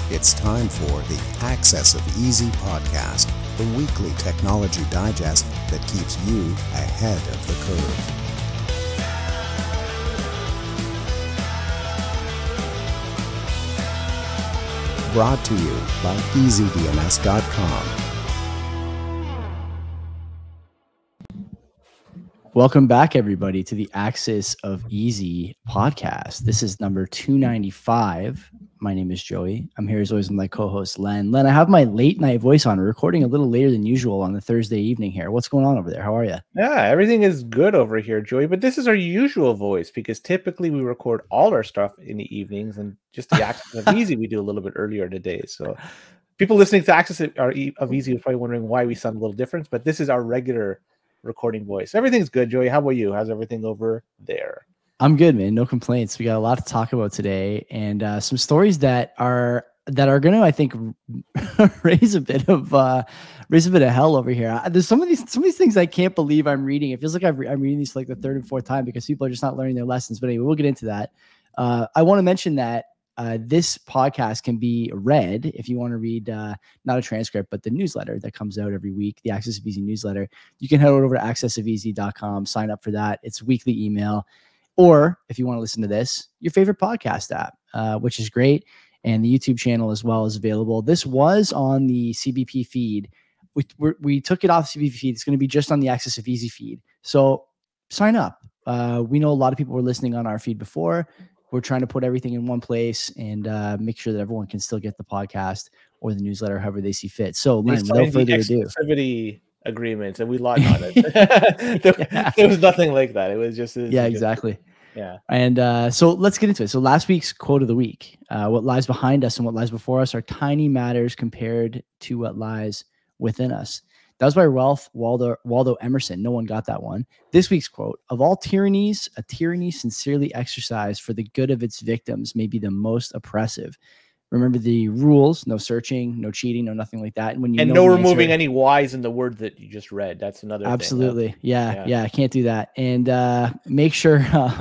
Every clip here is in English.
It's time for the Access of Easy podcast, the weekly technology digest that keeps you ahead of the curve. Brought to you by EasyDNS.com. Welcome back, everybody, to the Axis of Easy podcast. This is number 295. My name is Joey. I'm here as always with my co-host, Len. Len, I have my late night voice on. We're recording a little later than usual on the Thursday evening here. What's going on over there? How are you? Yeah, everything is good over here, Joey. But this is our usual voice because typically we record all our stuff in the evenings, and just the Axis of Easy we do a little bit earlier today. So people listening to Axis of Easy are probably wondering why we sound a little different, but this is our regular recording voice. Everything's good, Joey. How about you? How's everything over there? I'm good, man. No complaints. We got a lot to talk about today, and some stories that are going to, I think, raise a bit of hell over here. There's some of these things I can't believe I'm reading. It feels like I'm reading these for like the third and fourth time because people are just not learning their lessons. But anyway, we'll get into that. I want to mention that this podcast can be read if you want to read not a transcript, but the newsletter that comes out every week, the Access of Easy newsletter. You can head over to accessofeasy.com, sign up for that. It's weekly email. Or if you want to listen to this, your favorite podcast app, which is great. And the YouTube channel as well is available. This was on the CBP feed. We took it off the CBP feed. It's going to be just on the Access of Easy feed. So sign up. We know a lot of people were listening on our feed before. We're trying to put everything in one place and make sure that everyone can still get the podcast or the newsletter, however they see fit. So, Len, without further ado, exclusivity agreements, and we logged on it. There was nothing like that. It was just exactly. Yeah. And so let's get into it. So last week's quote of the week, what lies behind us and what lies before us are tiny matters compared to what lies within us. That was by Ralph Waldo Emerson. No one got that one. This week's quote: of all tyrannies, a tyranny sincerely exercised for the good of its victims may be the most oppressive. Remember the rules: no searching, no cheating, no nothing like that. And no removing any Y's in the word that you just read. That's another absolutely thing. Yeah, I can't do that. And make sure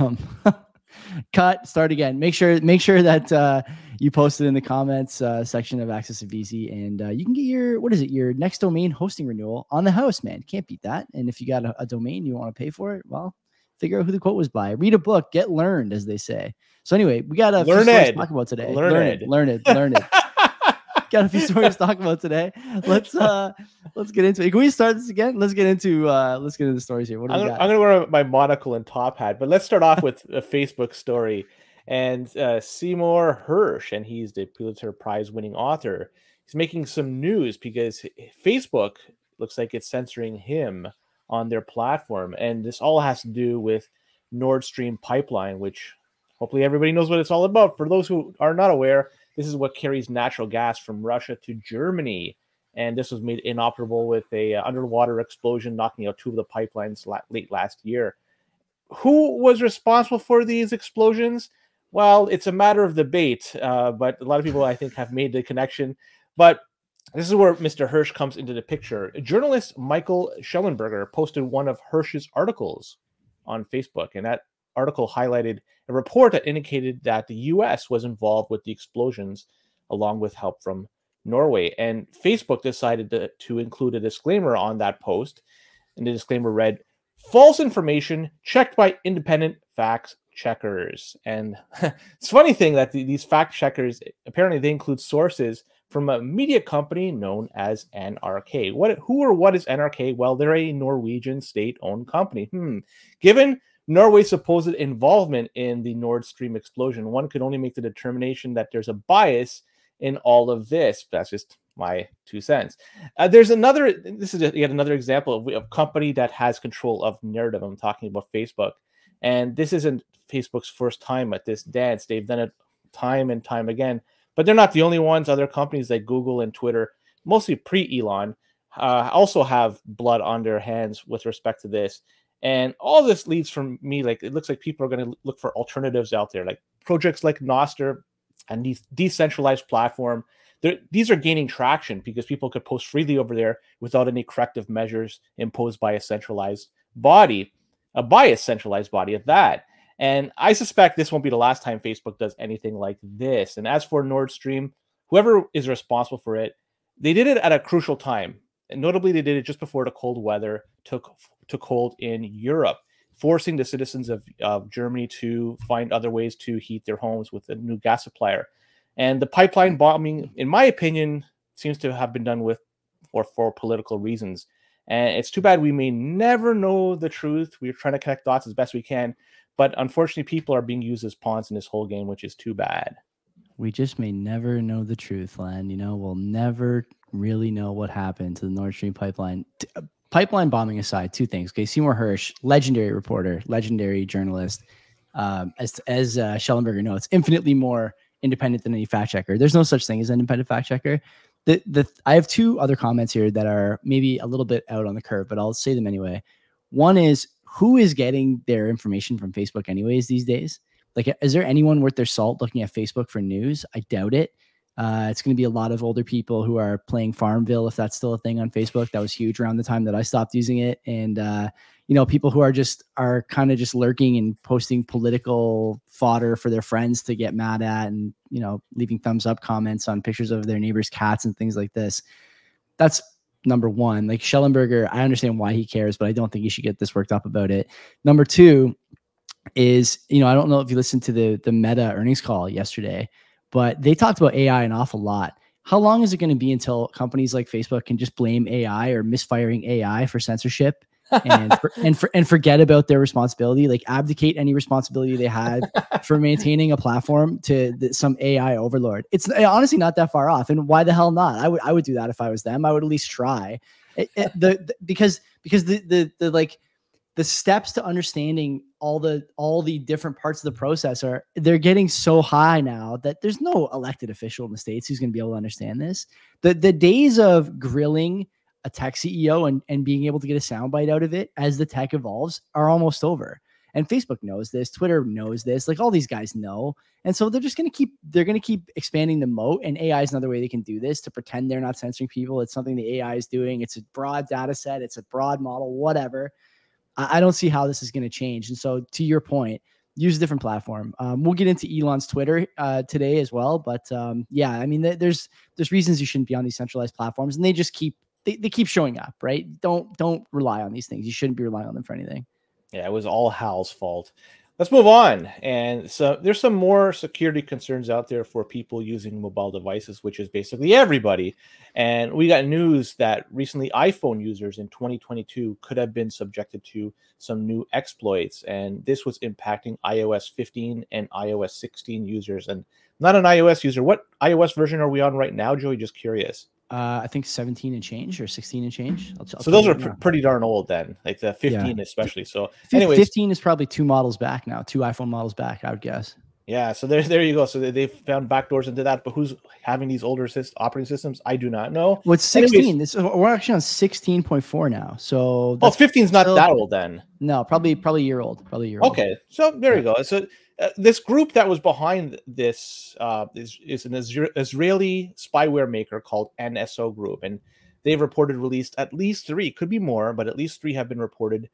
start again. Make sure that you post it in the comments section of Access of Easy, and you can get your next domain hosting renewal on the house, man. Can't beat that. And if you got a domain you want to pay for it, well, figure out who the quote was by. Read a book, get learned, as they say. So anyway, we got a few stories to talk about today. Learn it. Got a few stories to talk about today. Let's get into it. Can we start this again? Let's get into the stories here. What do we got? I'm gonna wear my monocle and top hat, but let's start off with a Facebook story. And Seymour Hersh, and he's the Pulitzer Prize winning author, he's making some news because Facebook looks like it's censoring him on their platform. And this all has to do with Nord Stream pipeline, which hopefully everybody knows what it's all about. For those who are not aware, this is what carries natural gas from Russia to Germany. And this was made inoperable with a underwater explosion, knocking out two of the pipelines late last year. Who was responsible for these explosions? Well, it's a matter of debate, but a lot of people, I think, have made the connection. But this is where Mr. Hersh comes into the picture. Journalist Michael Schellenberger posted one of Hersh's articles on Facebook, and that article highlighted a report that indicated that the U.S. was involved with the explosions, along with help from Norway. And Facebook decided to include a disclaimer on that post, and the disclaimer read, "False information checked by independent fact checkers." And it's a funny thing that these fact checkers, apparently they include sources from a media company known as NRK. What is NRK? Well, they're a Norwegian state-owned company. Given Norway's supposed involvement in the Nord Stream explosion, one could only make the determination that there's a bias in all of this. That's just my 2 cents. This is yet another example of a company that has control of narrative. I'm talking about Facebook. And this isn't Facebook's first time at this dance. They've done it time and time again. But they're not the only ones. Other companies like Google and Twitter, mostly pre-Elon, also have blood on their hands with respect to this. And all this leads from me, like, it looks like people are going to look for alternatives out there, like projects like Nostr and these decentralized platform. These are gaining traction because people could post freely over there without any corrective measures imposed by a centralized body, a biased centralized body at that. And I suspect this won't be the last time Facebook does anything like this. And as for Nord Stream, whoever is responsible for it, they did it at a crucial time. And notably, they did it just before the cold weather took hold in Europe, forcing the citizens of Germany to find other ways to heat their homes with a new gas supplier. And the pipeline bombing, in my opinion, seems to have been done for political reasons. And it's too bad we may never know the truth. We're trying to connect dots as best we can. But unfortunately, people are being used as pawns in this whole game, which is too bad. We just may never know the truth, Len. We'll never really know what happened to the Nord Stream pipeline. Pipeline bombing aside, two things. Okay, Seymour Hersh, legendary reporter, legendary journalist. As Schellenberger notes, infinitely more independent than any fact checker. There's no such thing as an independent fact checker. I have two other comments here that are maybe a little bit out on the curve, but I'll say them anyway. One is, who is getting their information from Facebook anyways these days? Like, is there anyone worth their salt looking at Facebook for news? I doubt it. It's going to be a lot of older people who are playing Farmville, if that's still a thing on Facebook. That was huge around the time that I stopped using it. And, people who are kind of just lurking and posting political fodder for their friends to get mad at, and, leaving thumbs up comments on pictures of their neighbors' cats and things like this. That's number one. Like, Schellenberger, I understand why he cares, but I don't think you should get this worked up about it. Number two is, I don't know if you listened to the Meta earnings call yesterday, but they talked about AI an awful lot. How long is it going to be until companies like Facebook can just blame AI or misfiring AI for censorship and forget about their responsibility, like abdicate any responsibility they had for maintaining a platform to some AI overlord? It's honestly not that far off. And why the hell not? I would do that if I was them. I would at least try because the steps to understanding all the different parts of the process they're getting so high now that there's no elected official in the States who's going to be able to understand this. The days of grilling a tech CEO and being able to get a soundbite out of it as the tech evolves are almost over. And Facebook knows this, Twitter knows this, like all these guys know. And so they're going to keep expanding the moat, and AI is another way they can do this, to pretend they're not censoring people. It's something the AI is doing. It's a broad data set. It's a broad model, whatever. I don't see how this is going to change. And so, to your point, use a different platform. We'll get into Elon's Twitter today as well. But there's reasons you shouldn't be on these centralized platforms, and they just keep showing up, right? Don't rely on these things. You shouldn't be relying on them for anything. Yeah, it was all Hal's fault. Let's move on. And so there's some more security concerns out there for people using mobile devices, which is basically everybody. And we got news that recently iPhone users in 2022 could have been subjected to some new exploits. And this was impacting iOS 15 and iOS 16 users. And not an iOS user. What iOS version are we on right now, Joey? Just curious. I think 17 and change or 16 and change. So those are pretty darn old then, like the 15 especially. So anyways, 15 is probably 2 models back now, 2 iPhone models back, I would guess. Yeah, so there you go. So they found backdoors into that, but who's having these older operating systems? I do not know. Well, it's 16. We're actually on 16.4 now. So 15 is not that old then. No, probably a year old. Okay, so there you go. So this group that was behind this is an Israeli spyware maker called NSO Group, and they've released at least 3, could be more, but at least 3 have been reported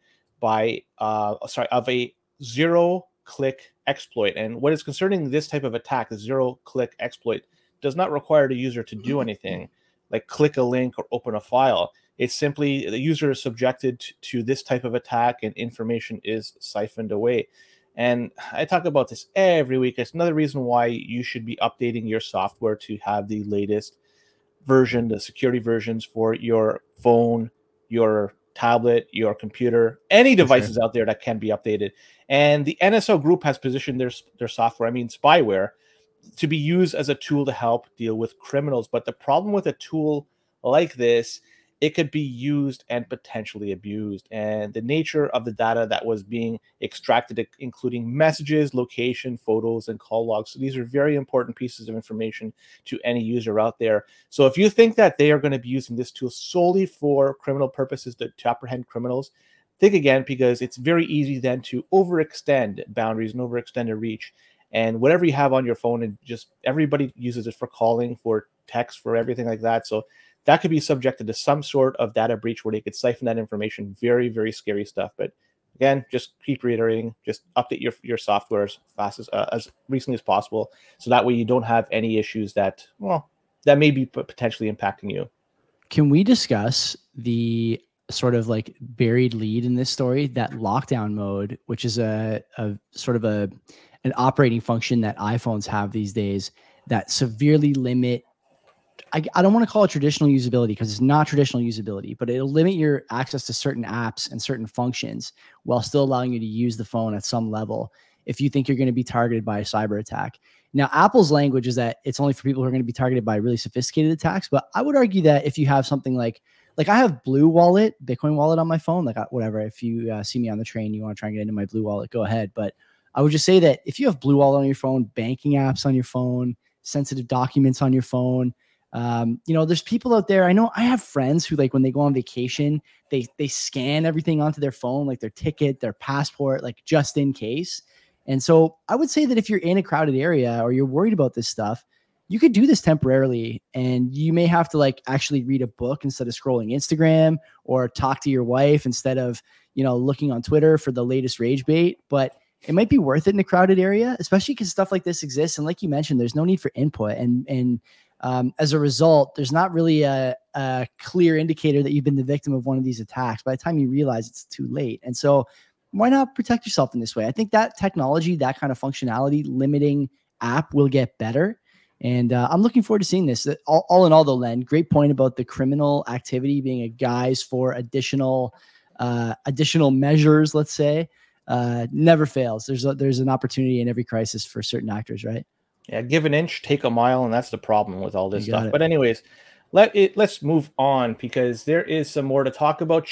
of a zero-click exploit. And what is concerning this type of attack, the zero-click exploit, does not require the user to do anything, like click a link or open a file. It's simply the user is subjected to this type of attack, and information is siphoned away. And I talk about this every week. It's another reason why you should be updating your software to have the latest version, the security versions for your phone, your tablet, your computer, any devices out there that can be updated. And the NSO Group has positioned their software, spyware, to be used as a tool to help deal with criminals. But the problem with a tool like this, it could be used and potentially abused. And the nature of the data that was being extracted, including messages, location, photos, and call logs. So these are very important pieces of information to any user out there. So if you think that they are going to be using this tool solely for criminal purposes to apprehend criminals, think again, because it's very easy then to overextend boundaries and overextend a reach. And whatever you have on your phone, and just everybody uses it for calling, for text, for everything like that. So that could be subjected to some sort of data breach where they could siphon that information. Very, very scary stuff. But again, just keep reiterating, just update your software as fast as recently as possible. So that way you don't have any issues that, that may be potentially impacting you. Can we discuss the sort of like buried lead in this story, that lockdown mode, which is a sort of an operating function that iPhones have these days that severely limit, I don't want to call it traditional usability because it's not traditional usability, but it'll limit your access to certain apps and certain functions while still allowing you to use the phone at some level if you think you're going to be targeted by a cyber attack. Now, Apple's language is that it's only for people who are going to be targeted by really sophisticated attacks, but I would argue that if you have something like I have Blue Wallet, Bitcoin Wallet on my phone, like whatever, if you see me on the train, you want to try and get into my Blue Wallet, go ahead. But I would just say that if you have Blue Wallet on your phone, banking apps on your phone, sensitive documents on your phone, there's people out there. I know I have friends who, like, when they go on vacation, they scan everything onto their phone, like their ticket, their passport, like just in case. And so I would say that if you're in a crowded area or you're worried about this stuff, you could do this temporarily, and you may have to like actually read a book instead of scrolling Instagram, or talk to your wife instead of, looking on Twitter for the latest rage bait. But it might be worth it in a crowded area, especially because stuff like this exists. And like you mentioned, there's no need for input. And as a result, there's not really a clear indicator that you've been the victim of one of these attacks by the time you realize it's too late. And so why not protect yourself in this way? I think that technology, that kind of functionality limiting app will get better. And I'm looking forward to seeing this. All in all, though, Len, great point about the criminal activity being a guise for additional measures, let's say. Never fails. There's an opportunity in every crisis for certain actors, right? Yeah, give an inch, take a mile, and that's the problem with all this stuff. But anyways, let's move on, because there is some more to talk about.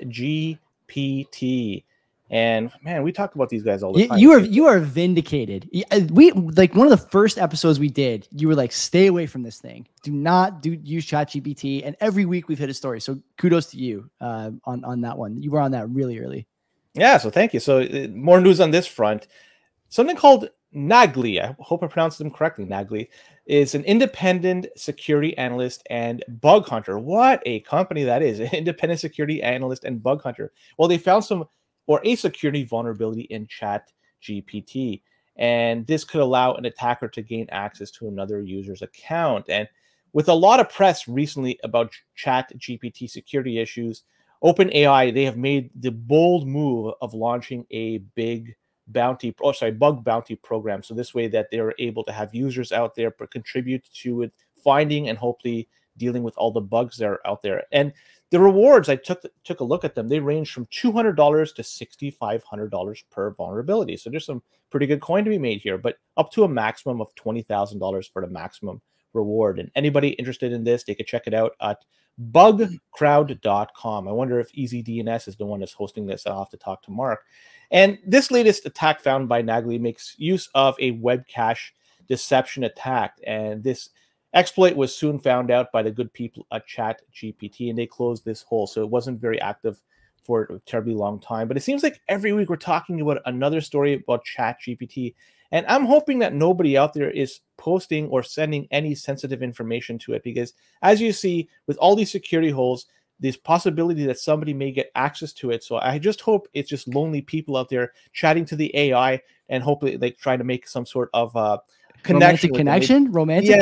ChatGPT. And man, we talk about these guys all the time. You are vindicated. We, like, one of the first episodes we did, you were like, stay away from this thing. Do not use ChatGPT. And every week we've hit a story. So kudos to you on that one. You were on that really early. Yeah, so thank you. So more news on this front. Something called Nagli, I hope I pronounced them correctly, Nagli, is an independent security analyst and bug hunter. What a company that is, an independent security analyst and bug hunter. Well, they found a security vulnerability in ChatGPT, and this could allow an attacker to gain access to another user's account. And with a lot of press recently about ChatGPT security issues, OpenAI, they have made the bold move of launching a bug bounty program. So this way that they're able to have users out there contribute to it, finding and hopefully dealing with all the bugs that are out there. And the rewards, I took a look at them. They range from $200 to $6,500 per vulnerability. So there's some pretty good coin to be made here, but up to a maximum of $20,000 for the maximum reward. And anybody interested in this, they could check it out at bugcrowd.com. I wonder if EasyDNS is the one that's hosting this. I'll have to talk to Mark. And this latest attack found by Nagli makes use of a web cache deception attack. And this exploit was soon found out by the good people at ChatGPT, and they closed this hole. So it wasn't very active for a terribly long time. But it seems like every week we're talking about another story about ChatGPT. And I'm hoping that nobody out there is posting or sending any sensitive information to it, because as you see, with all these security holes, there's possibility that somebody may get access to it. So I just hope it's just lonely people out there chatting to the AI and hopefully like trying to make some sort of romantic connection.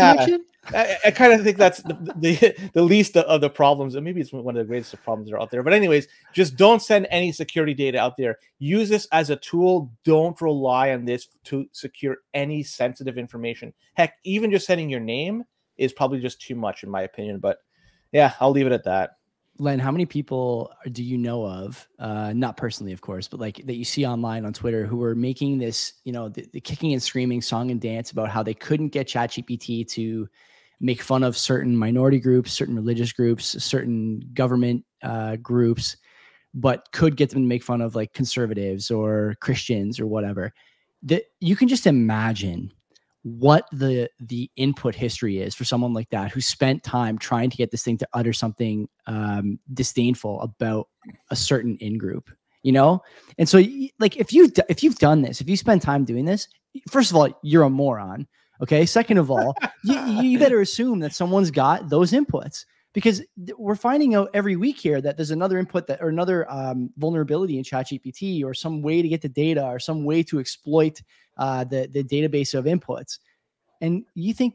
I kind of think that's the least of the problems, and maybe it's one of the greatest of problems that are out there. But anyways, just don't send any security data out there. Use this as a tool. Don't rely on this to secure any sensitive information. Heck, even just sending your name is probably just too much, in my opinion. But yeah, I'll leave it at that. Len, how many people do you know of, not personally, of course, but like that you see online on Twitter, who are making this, the kicking and screaming song and dance about how they couldn't get ChatGPT to make fun of certain minority groups, certain religious groups, certain government groups, but could get them to make fun of like conservatives or Christians or whatever? That you can just imagine what the input history is for someone like that, who spent time trying to get this thing to utter something disdainful about a certain in-group, And so like, if you've done this, if you spend time doing this, first of all, you're a moron. Okay. Second of all, you better assume that someone's got those inputs, because we're finding out every week here that there's another input or another vulnerability in ChatGPT, or some way to get the data, or some way to exploit the database of inputs. And you think that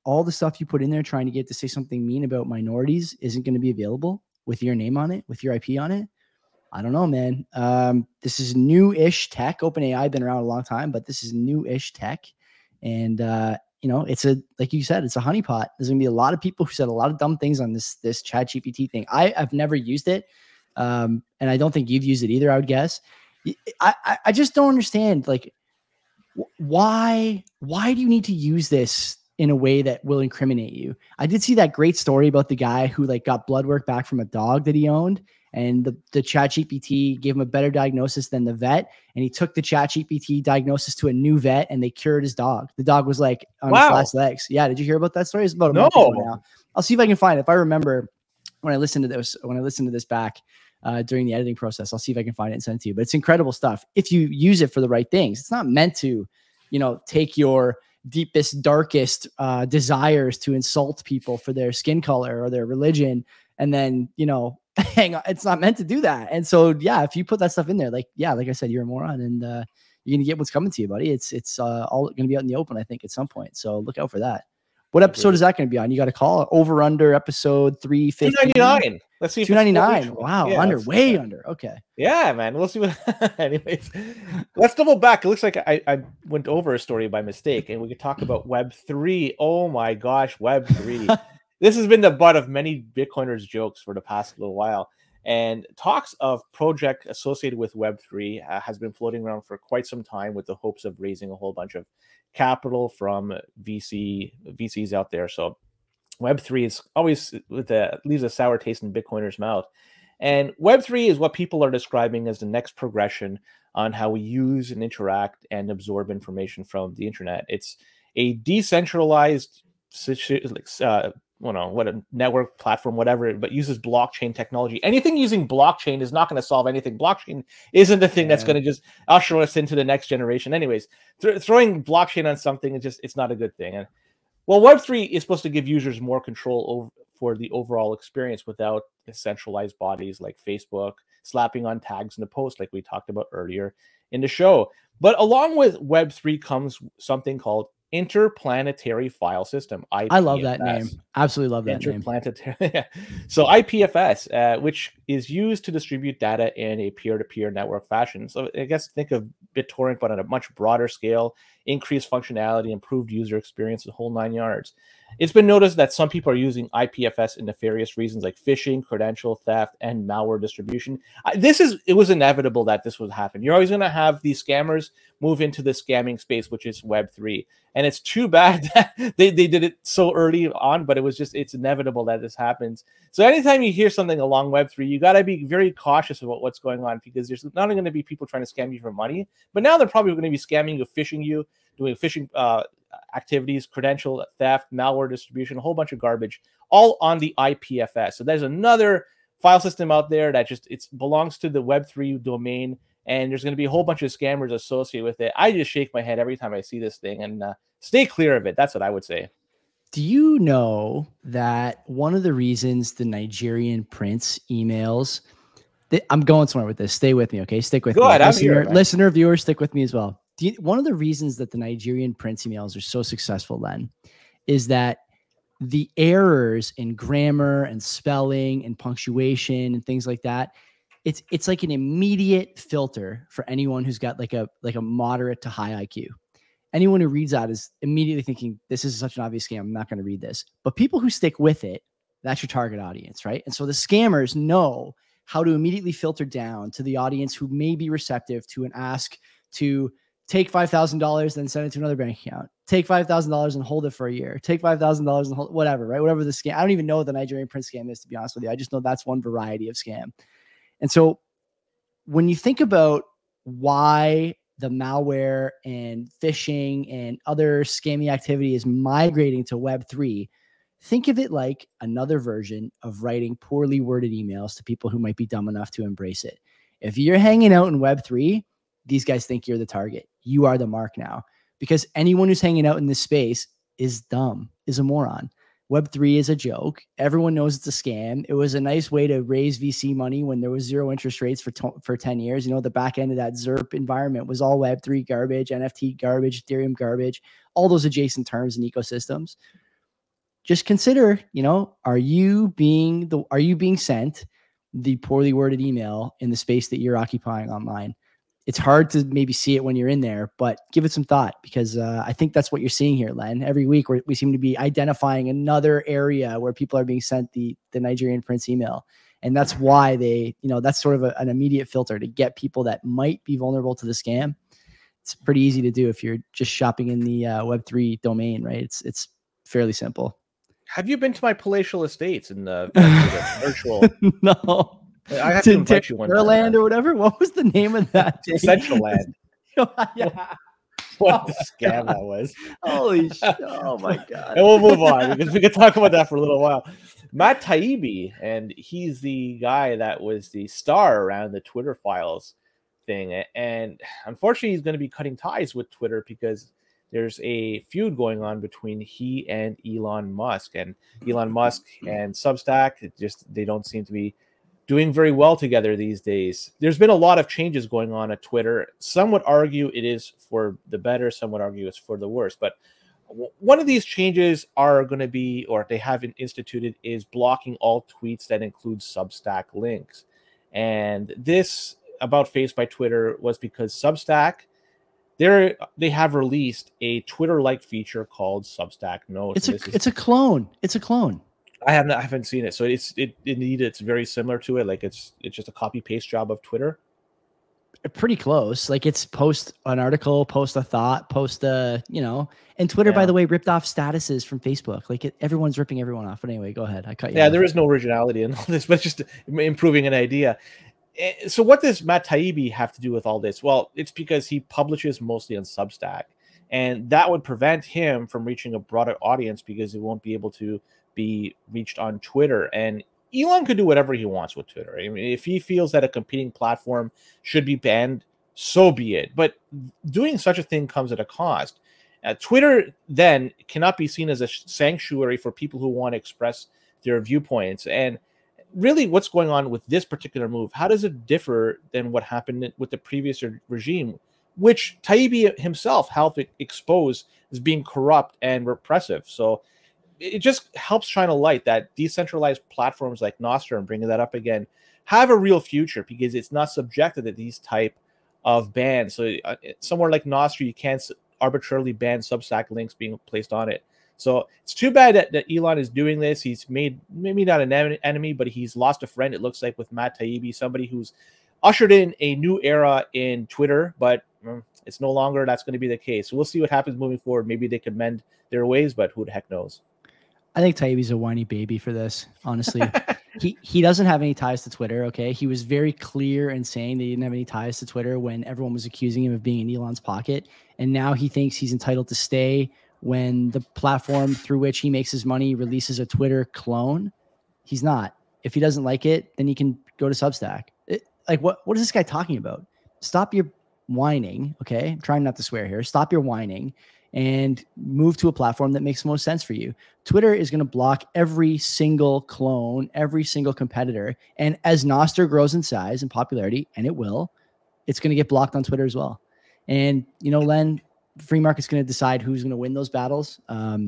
all the stuff you put in there trying to get to say something mean about minorities isn't going to be available with your name on it, with your IP on it. I don't know, man. This is new-ish tech. OpenAI been around a long time, but this is new-ish tech. And, it's like you said, it's a honeypot. There's gonna be a lot of people who said a lot of dumb things on this ChatGPT thing. I've never used it. And I don't think you've used it either, I would guess. I just don't understand, like, why do you need to use this in a way that will incriminate you? I did see that great story about the guy who like got blood work back from a dog that he owned, and the ChatGPT gave him a better diagnosis than the vet. And he took the ChatGPT diagnosis to a new vet and they cured his dog. The dog was like on his last legs. Yeah. Did you hear about that story? It's about a month ago now. I'll see if I can find it. If I remember when I listened to this back during the editing process, I'll see if I can find it and send it to you. But it's incredible stuff if you use it for the right things. It's not meant to, take your deepest, darkest desires to insult people for their skin color or their religion. And then, hang on, it's not meant to do that. And so, yeah, if you put that stuff in there, like I said, you're a moron, and you're going to get what's coming to you, buddy. It's all going to be out in the open, I think, at some point. So look out for that. What episode is that going to be on? You got to call over under episode 350. 299. Let's see. 299. Wow. Yeah, under. Okay. Yeah, man. We'll see what, anyways, let's double back. It looks like I went over a story by mistake, and we could talk about Web3. Oh my gosh. Web3. This has been the butt of many Bitcoiners' jokes for the past little while. And talks of project associated with Web3 has been floating around for quite some time with the hopes of raising a whole bunch of capital from VCs out there. So Web3 is always leaves a sour taste in Bitcoiners' mouth. And Web3 is what people are describing as the next progression on how we use and interact and absorb information from the internet. It's a decentralized what a network platform, whatever, but uses blockchain technology. Anything using blockchain is not going to solve anything. Blockchain isn't the thing that's going to just usher us into the next generation. Anyways, throwing blockchain on something it's not a good thing. And well, Web3 is supposed to give users more control for the overall experience without centralized bodies like Facebook slapping on tags in the post, like we talked about earlier in the show. But along with Web3 comes something called Interplanetary File System. IPFS. I love that name. Absolutely love that name. Interplanetary. So IPFS, which is used to distribute data in a peer-to-peer network fashion. So I guess think of BitTorrent, but on a much broader scale, increased functionality, improved user experience, the whole 9 yards. It's been noticed that some people are using IPFS in nefarious reasons like phishing, credential theft, and malware distribution. It was inevitable that this would happen. You're always going to have these scammers move into the scamming space, which is Web3. And it's too bad that they did it so early on, but it's inevitable that this happens. So anytime you hear something along Web3, you got to be very cautious about what's going on, because there's not only going to be people trying to scam you for money, but now they're probably going to be scamming you, phishing you, doing phishing activities, credential theft, malware distribution, a whole bunch of garbage, all on the IPFS. So there's another file system out there that it belongs to the Web3 domain, and there's going to be a whole bunch of scammers associated with it. I just shake my head every time I see this thing, and stay clear of it. That's what I would say. Do you know that one of the reasons the Nigerian prince emails, I'm going somewhere with this. Stay with me, okay? Stick with me. Listener, viewer, stick with me as well. One of the reasons that the Nigerian prince emails are so successful then is that the errors in grammar and spelling and punctuation and things like that, it's like an immediate filter for anyone who's got like a moderate to high IQ. Anyone who reads that is immediately thinking, this is such an obvious scam, I'm not going to read this. But people who stick with it, that's your target audience, right? And so the scammers know how to immediately filter down to the audience who may be receptive to an ask to take $5,000, then send it to another bank account. Take $5,000 and hold it for a year. Take $5,000 and hold whatever, right? Whatever the scam. I don't even know what the Nigerian prince scam is, to be honest with you. I just know that's one variety of scam. And so when you think about why the malware and phishing and other scammy activity is migrating to Web3, think of it like another version of writing poorly worded emails to people who might be dumb enough to embrace it. If you're hanging out in Web3, these guys think you're the target. You are the mark now, because anyone who's hanging out in this space is dumb, is a moron. Web3 is a joke. Everyone knows it's a scam. It was a nice way to raise VC money when there was zero interest rates for 10 years. You know, the back end of that ZERP environment was all Web3 garbage, NFT garbage, Ethereum garbage, all those adjacent terms and ecosystems. just consider, are you being sent the poorly worded email in the space that you're occupying online? It's hard to maybe see it when you're in there, but give it some thought, because I think that's what you're seeing here, Len. Every week we seem to be identifying another area where people are being sent the Nigerian prince email. And that's why that's sort of an immediate filter to get people that might be vulnerable to the scam. It's pretty easy to do if you're just shopping in the Web3 domain, right? It's fairly simple. Have you been to my palatial estates in the virtual? No. I have to invite you one time. Land or whatever. What was the name of that? Central Land. Yeah. What the scam that was. Holy shit. Oh my God. And we'll move on, because we could talk about that for a little while. Matt Taibbi, and he's the guy that was the star around the Twitter files thing. And unfortunately, he's going to be cutting ties with Twitter because there's a feud going on between he and Elon Musk. And Elon Musk and Substack, they don't seem to be doing very well together these days. There's been a lot of changes going on at Twitter. Some would argue it is for the better, some would argue it's for the worse. But one of these changes are going to be, or they have instituted, is blocking all tweets that include Substack links. And this about face by Twitter was because Substack, they have released a Twitter-like feature called Substack Notes. It's a clone. It's a clone. I haven't seen it, so it's very similar to it. Like it's just a copy paste job of Twitter. Pretty close. Like it's post an article, post a thought, post a And Twitter, by the way, ripped off statuses from Facebook. Like everyone's ripping everyone off. But anyway, go ahead. I cut you. Yeah, off. There is no originality in all this, but just improving an idea. So what does Matt Taibbi have to do with all this? Well, it's because he publishes mostly on Substack, and that would prevent him from reaching a broader audience because he won't be able to be reached on Twitter. And Elon could do whatever he wants with Twitter. I mean, if he feels that a competing platform should be banned, so be it. But doing such a thing comes at a cost. Twitter then cannot be seen as a sanctuary for people who want to express their viewpoints. And really, what's going on with this particular move, how does it differ than what happened with the previous regime, which Taibbi himself helped expose as being corrupt and repressive? So it just helps shine a light that decentralized platforms like Nostr, and bringing that up again, have a real future because it's not subjected to these type of bans. So somewhere like Nostr, you can't arbitrarily ban Substack links being placed on it. So it's too bad that Elon is doing this. He's made maybe not an enemy, but he's lost a friend, it looks like, with Matt Taibbi, somebody who's ushered in a new era in Twitter, but it's no longer that's going to be the case. So we'll see what happens moving forward. Maybe they can mend their ways, but who the heck knows? I think Taibbi's a whiny baby for this, honestly. He doesn't have any ties to Twitter, okay? He was very clear in saying that he didn't have any ties to Twitter when everyone was accusing him of being in Elon's pocket. And now he thinks he's entitled to stay when the platform through which he makes his money releases a Twitter clone. He's not. If he doesn't like it, then he can go to Substack. What is this guy talking about? Stop your whining, okay? I'm trying not to swear here. Stop your whining and move to a platform that makes the most sense for you. Twitter is going to block every single clone, every single competitor. And as Nostr grows in size and popularity, and it will, it's going to get blocked on Twitter as well. And, Len, free market's going to decide who's going to win those battles.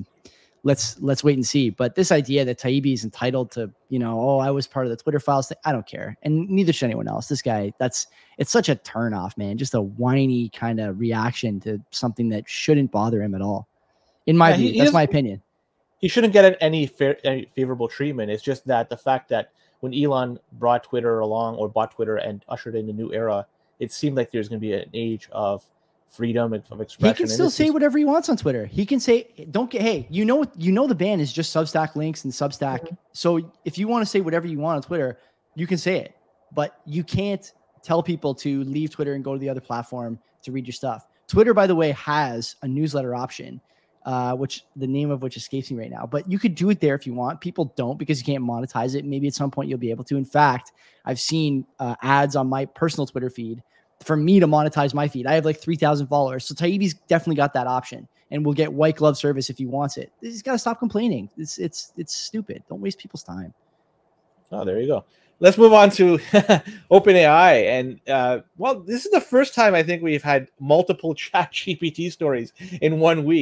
Let's wait and see. But this idea that Taibbi is entitled to, I was part of the Twitter files thing, I don't care. And neither should anyone else. This guy, it's such a turnoff, man. Just a whiny kind of reaction to something that shouldn't bother him at all. In my view, that's my opinion. He shouldn't get any favorable treatment. It's just that the fact that when Elon brought Twitter along, or bought Twitter and ushered in a new era, it seemed like there's going to be an age of freedom of expression. He can still say whatever he wants on Twitter. He can say, hey, the ban is just Substack links and Substack. Mm-hmm. So if you want to say whatever you want on Twitter, you can say it, but you can't tell people to leave Twitter and go to the other platform to read your stuff. Twitter, by the way, has a newsletter option, which the name of which escapes me right now, but you could do it there if you want. People don't, because you can't monetize it. Maybe at some point you'll be able to. In fact, I've seen ads on my personal Twitter feed for me to monetize my feed. I have like 3,000 followers. So Taibbi's definitely got that option and will get white glove service if he wants it. He's got to stop complaining. It's stupid. Don't waste people's time. Oh, there you go. Let's move on to OpenAI. And this is the first time I think we've had multiple ChatGPT stories in 1 week.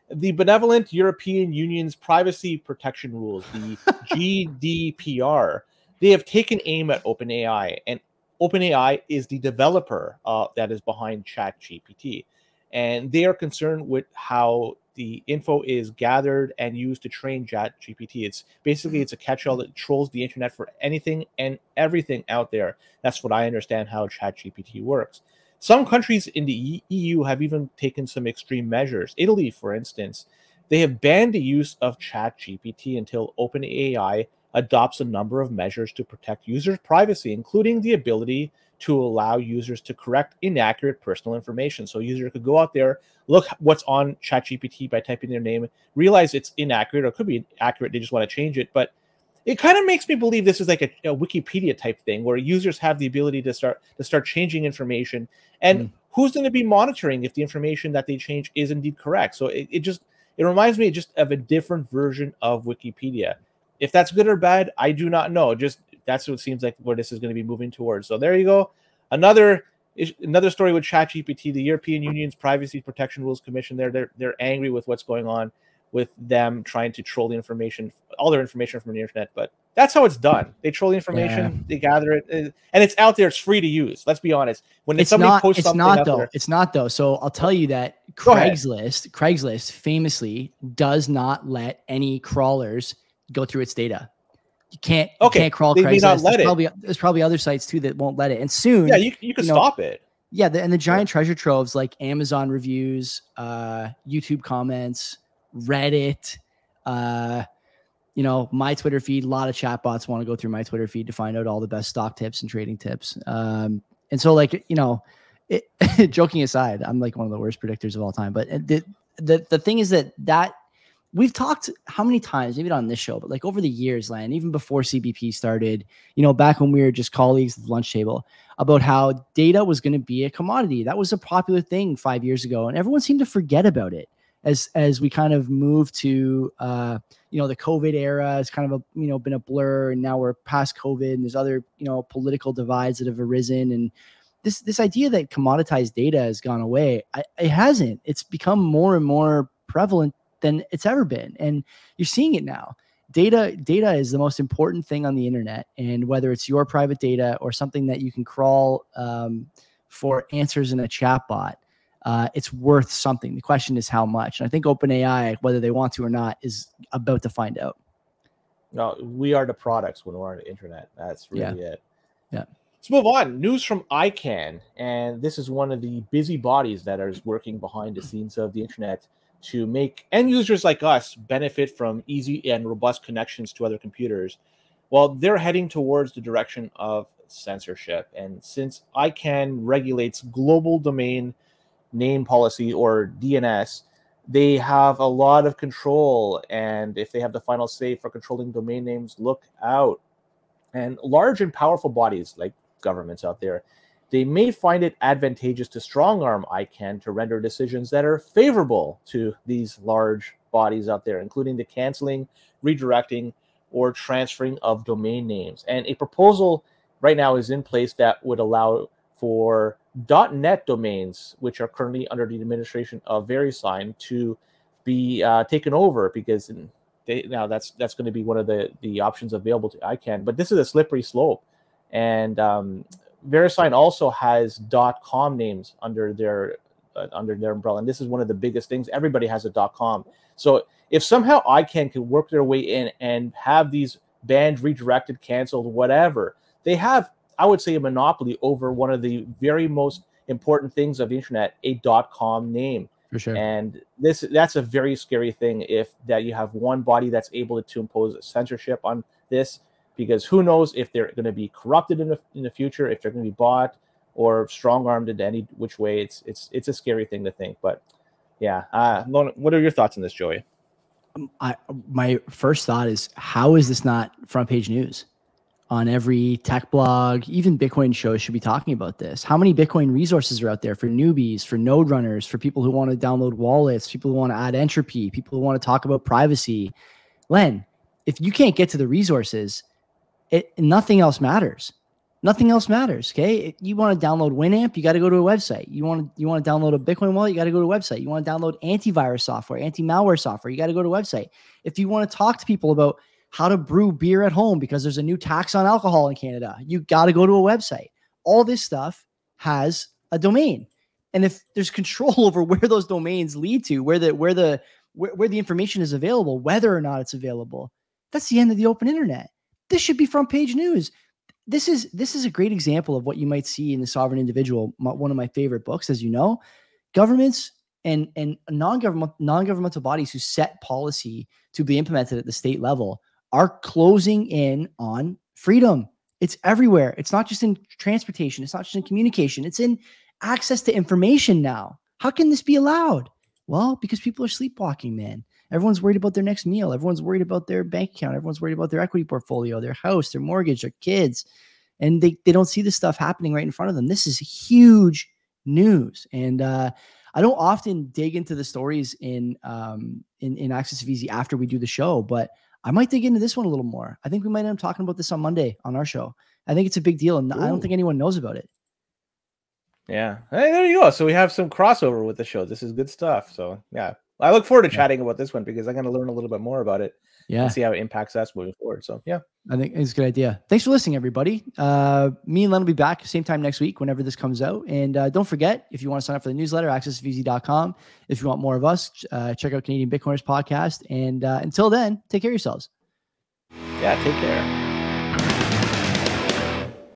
the benevolent European Union's privacy protection rules, the GDPR, they have taken aim at OpenAI, and OpenAI is the developer that is behind ChatGPT, and they are concerned with how the info is gathered and used to train ChatGPT. It's a catch-all that trolls the internet for anything and everything out there. That's what I understand how ChatGPT works. Some countries in the EU have even taken some extreme measures. Italy, for instance, they have banned the use of ChatGPT until OpenAI adopts a number of measures to protect users' privacy, including the ability to allow users to correct inaccurate personal information. So a user could go out there, look what's on ChatGPT by typing their name, realize it's inaccurate or could be accurate, they just want to change it. But it kind of makes me believe this is like a Wikipedia type thing where users have the ability to start changing information. And who's going to be monitoring if the information that they change is indeed correct? So it reminds me just of a different version of Wikipedia. If that's good or bad, I do not know. Just that's what it seems like where this is going to be moving towards. So there you go. Another story with ChatGPT. The European Union's Privacy Protection Rules Commission. They're angry with what's going on with them trying to troll the information, all their information from the internet. But that's how it's done. They troll the information, they gather it, and it's out there. It's free to use. Let's be honest. When somebody posts something out there, it's not though. So I'll tell you that Craigslist famously does not let any crawlers go through its data. You can't crawl Craigslist. There's probably other sites too that won't let it. And soon, you can stop it. Yeah, and the giant treasure troves like Amazon reviews, YouTube comments, Reddit, my Twitter feed. A lot of chatbots want to go through my Twitter feed to find out all the best stock tips and trading tips. And so, joking aside, I'm like one of the worst predictors of all time. But the thing is that we've talked how many times, maybe not on this show, but like over the years, Len, even before CBP started, back when we were just colleagues at the lunch table, about how data was going to be a commodity. That was a popular thing 5 years ago, and everyone seemed to forget about it as we kind of moved to, the COVID era has kind of been a blur, and now we're past COVID, and there's other, political divides that have arisen, and this idea that commoditized data has gone away. It hasn't. It's become more and more prevalent than it's ever been. And you're seeing it now. Data is the most important thing on the internet. And whether it's your private data or something that you can crawl for answers in a chatbot, it's worth something. The question is how much. And I think OpenAI, whether they want to or not, is about to find out. No, we are the products when we're on the internet. That's really it. Yeah. Let's move on. News from ICANN. And this is one of the busy bodies that is working behind the scenes of the internet to make end users like us benefit from easy and robust connections to other computers. Well, they're heading towards the direction of censorship. And since ICANN regulates global domain name policy, or DNS, they have a lot of control. And if they have the final say for controlling domain names, look out. And large and powerful bodies like governments out there, they may find it advantageous to strong-arm ICANN to render decisions that are favorable to these large bodies out there, including the canceling, redirecting, or transferring of domain names. And a proposal right now is in place that would allow for .NET domains, which are currently under the administration of VeriSign, to be taken over, because that's going to be one of the options available to ICANN. But this is a slippery slope. And VeriSign also has .com names under their umbrella, and this is one of the biggest things. Everybody has a .com. So if somehow ICANN can work their way in and have these banned, redirected, canceled, whatever, they have, I would say, a monopoly over one of the very most important things of the internet, a .com name. For sure. And that's a very scary thing, if that you have one body that's able to impose censorship on this. Because who knows if they're going to be corrupted in the future, if they're going to be bought or strong-armed in any which way. It's a scary thing to think. But yeah, what are your thoughts on this, Joey? My first thought is, how is this not front page news on every tech blog? Even Bitcoin shows should be talking about this. How many Bitcoin resources are out there for newbies, for node runners, for people who want to download wallets, people who want to add entropy, people who want to talk about privacy? Len, if you can't get to the resources, nothing else matters. Nothing else matters. Okay. You want to download Winamp, you got to go to a website. You want to download a Bitcoin wallet, you got to go to a website. You want to download antivirus software, anti-malware software, you got to go to a website. If you want to talk to people about how to brew beer at home because there's a new tax on alcohol in Canada, you got to go to a website. All this stuff has a domain. And if there's control over where those domains lead to, where the information is available, whether or not it's available, that's the end of the open internet. This should be front page news. This is a great example of what you might see in The Sovereign Individual, one of my favorite books. As you know, governments and non-governmental bodies who set policy to be implemented at the state level are closing in on freedom. It's everywhere. It's not just in transportation. It's not just in communication. It's in access to information now. How can this be allowed? Well, because people are sleepwalking, man. Everyone's worried about their next meal. Everyone's worried about their bank account. Everyone's worried about their equity portfolio, their house, their mortgage, their kids. And they don't see this stuff happening right in front of them. This is huge news. And I don't often dig into the stories in Access of Easy after we do the show, but I might dig into this one a little more. I think we might end up talking about this on Monday on our show. I think it's a big deal, and I don't think anyone knows about it. Yeah. Hey, there you go. So we have some crossover with the show. This is good stuff. So yeah, I look forward to chatting about this one because I'm going to learn a little bit more about it. Yeah. And see how it impacts us moving forward. So yeah, I think it's a good idea. Thanks for listening, everybody. Me and Len will be back same time next week whenever this comes out. And don't forget, if you want to sign up for the newsletter, accessofeasy.com. If you want more of us, check out Canadian Bitcoiners podcast. And until then, take care of yourselves. Yeah, take care.